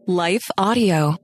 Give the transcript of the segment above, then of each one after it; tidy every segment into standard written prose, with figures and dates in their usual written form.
Life Audio.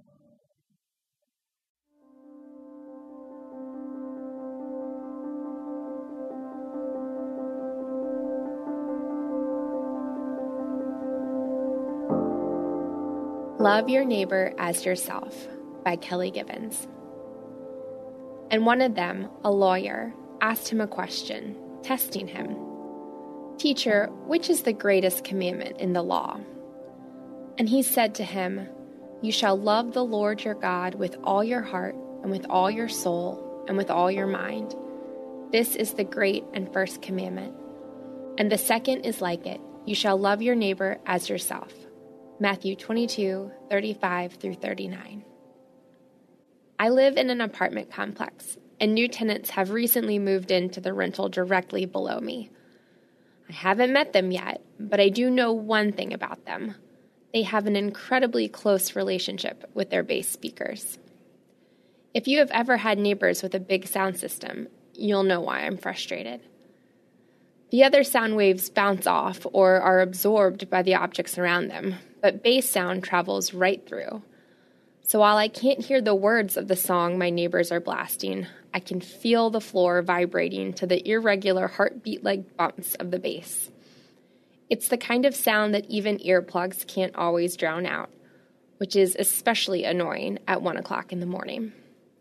Love Your Neighbor as Yourself by Kelly Givens. And one of them, a lawyer, asked him a question, testing him. "Teacher, which is the greatest commandment in the law?" And he said to him, "You shall love the Lord your God with all your heart and with all your soul and with all your mind. This is the great and first commandment. And the second is like it. You shall love your neighbor as yourself." Matthew 22:35-39. I live in an apartment complex, and new tenants have recently moved into the rental directly below me. I haven't met them yet, but I do know one thing about them. They have an incredibly close relationship with their bass speakers. If you have ever had neighbors with a big sound system, you'll know why I'm frustrated. The other sound waves bounce off or are absorbed by the objects around them, but bass sound travels right through. So while I can't hear the words of the song my neighbors are blasting, I can feel the floor vibrating to the irregular heartbeat-like bumps of the bass. It's the kind of sound that even earplugs can't always drown out, which is especially annoying at 1 o'clock in the morning.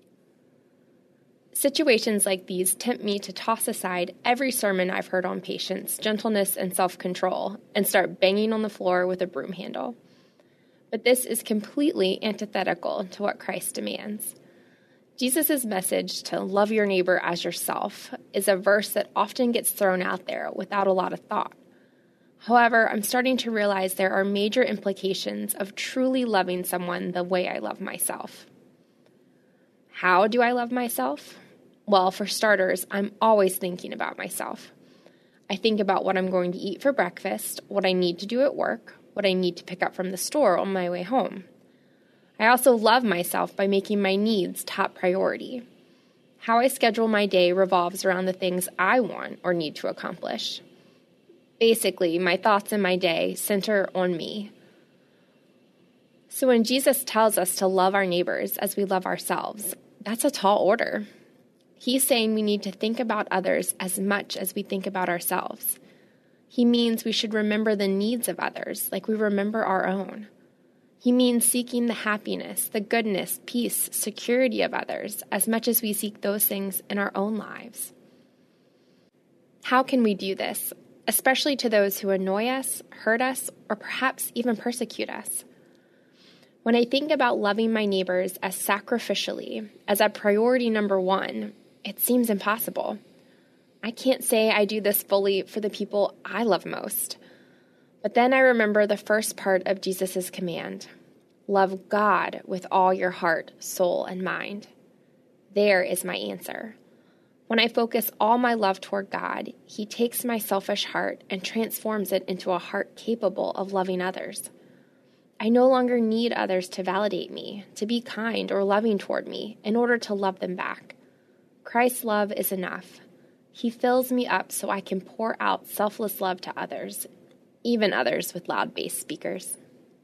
Situations like these tempt me to toss aside every sermon I've heard on patience, gentleness, and self-control and start banging on the floor with a broom handle. But this is completely antithetical to what Christ demands. Jesus' message to love your neighbor as yourself is a verse that often gets thrown out there without a lot of thought. However, I'm starting to realize there are major implications of truly loving someone the way I love myself. How do I love myself? Well, for starters, I'm always thinking about myself. I think about what I'm going to eat for breakfast, what I need to do at work, what I need to pick up from the store on my way home. I also love myself by making my needs top priority. How I schedule my day revolves around the things I want or need to accomplish. Basically, my thoughts in my day center on me. So when Jesus tells us to love our neighbors as we love ourselves, that's a tall order. He's saying we need to think about others as much as we think about ourselves. He means we should remember the needs of others like we remember our own. He means seeking the happiness, the goodness, peace, security of others as much as we seek those things in our own lives. How can we do this, especially to those who annoy us, hurt us, or perhaps even persecute us? When I think about loving my neighbors as sacrificially, as a priority number one, it seems impossible. I can't say I do this fully for the people I love most. But then I remember the first part of Jesus' command. Love God with all your heart, soul, and mind. There is my answer. When I focus all my love toward God, He takes my selfish heart and transforms it into a heart capable of loving others. I no longer need others to validate me, to be kind or loving toward me in order to love them back. Christ's love is enough. He fills me up so I can pour out selfless love to others, even others with loud bass speakers.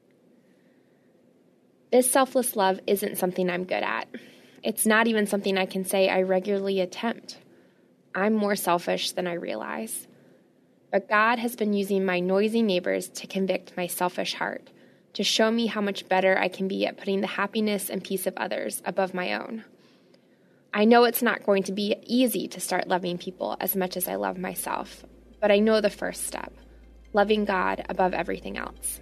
This selfless love isn't something I'm good at. It's not even something I can say I regularly attempt. I'm more selfish than I realize. But God has been using my noisy neighbors to convict my selfish heart, to show me how much better I can be at putting the happiness and peace of others above my own. I know it's not going to be easy to start loving people as much as I love myself, but I know the first step, loving God above everything else.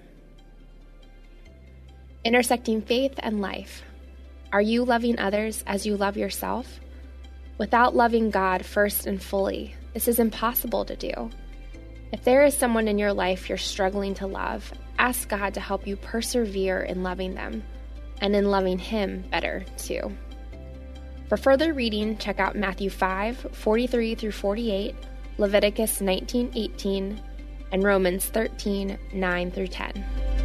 Intersecting faith and life. Are you loving others as you love yourself? Without loving God first and fully, this is impossible to do. If there is someone in your life you're struggling to love, ask God to help you persevere in loving them and in loving Him better too. For further reading, check out Matthew 5:43-48, Leviticus 19:18, and Romans 13:9-10.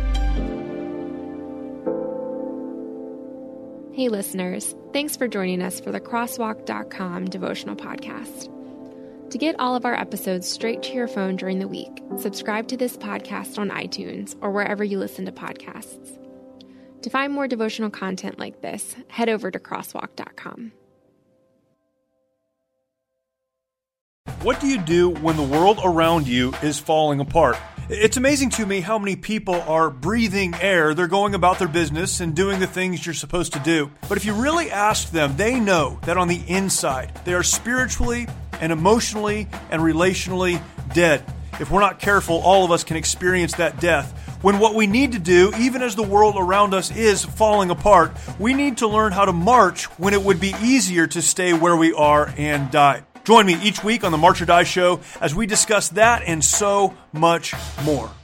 Hey listeners, thanks for joining us for the Crosswalk.com devotional podcast. To get all of our episodes straight to your phone during the week, subscribe to this podcast on iTunes or wherever you listen to podcasts. To find more devotional content like this, head over to crosswalk.com. What do you do when the world around you is falling apart? It's amazing to me how many people are breathing air. They're going about their business and doing the things you're supposed to do. But if you really ask them, they know that on the inside, they are spiritually and emotionally and relationally dead. If we're not careful, all of us can experience that death. When what we need to do, even as the world around us is falling apart, we need to learn how to march when it would be easier to stay where we are and die. Join me each week on the March or Die Show as we discuss that and so much more.